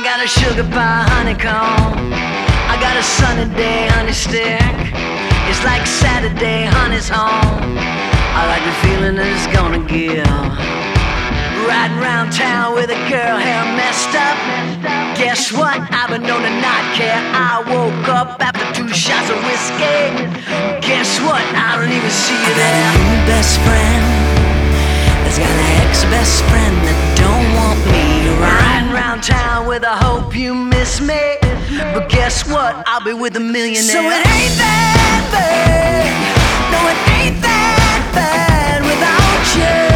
I got a sugar pie honeycomb. I got a sunny day honey stick. It's like Saturday, honey's home. I like the feeling that it's gonna give. Riding around town with a girl, hair messed up. Guess what? I've been known to not care. I woke up after 2 shots of whiskey. Guess what? I don't even see you there. I got a new best friend that's got an ex-best friend that don't want me around. Riding around town with a hope you miss me. But guess what? I'll be with a millionaire. So it ain't that bad. No, it ain't that bad without you.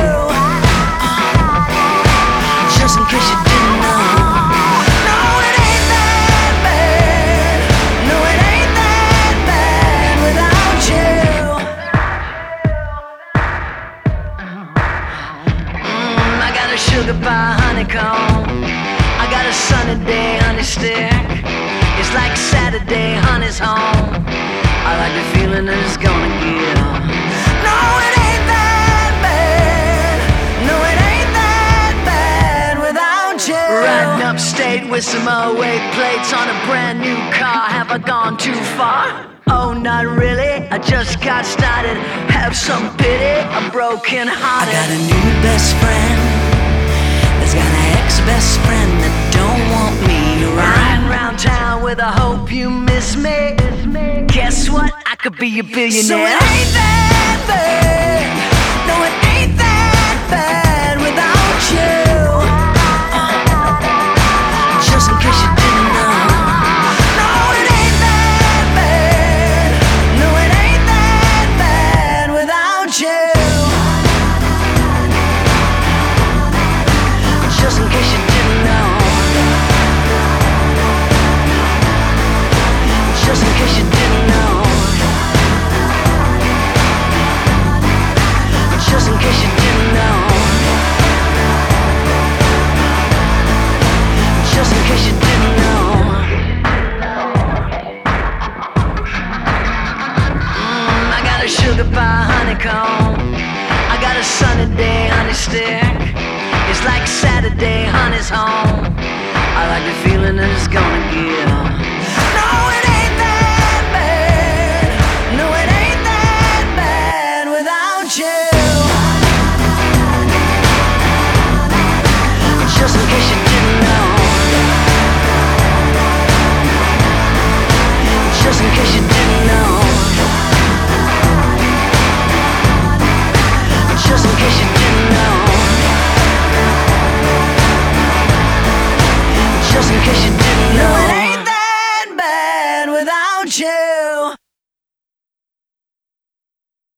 Just in case you didn't know. No, it ain't that bad. No, it ain't that bad without you. I got a sugar pie honeycomb. I got a sunny day honey stick. It's like Saturday, honey's home. I like the feeling that it's gonna give. No, it ain't that bad. No, it ain't that bad without you. Riding upstate with some 08 plates on a brand new car. Have I gone too far? Oh, not really. I just got started. Have some pity. I'm broken hearted. I got a new best friend that's got an ex-best friend that don't want me around. Riding around town with a hope you miss me. Guess what? I could be a billionaire. So it ain't that bad. No, it ain't that bad without you. Just in case you didn't know. No, it ain't that bad. No, it ain't that bad without you. Just in case you didn't know. Just in case you didn't know. Just in case you didn't know. Just in case you didn't know. I got a sugar pie honeycomb. I got a sunny day honey stick. It's like Saturday, honey's home. I like the feeling that it's gonna give. No, it ain't that bad. No, it ain't that bad without you. Just in case you didn't know. Just in case you didn't know. Just in case you didn't know. Just in case you didn't know. No, it ain't that bad without you.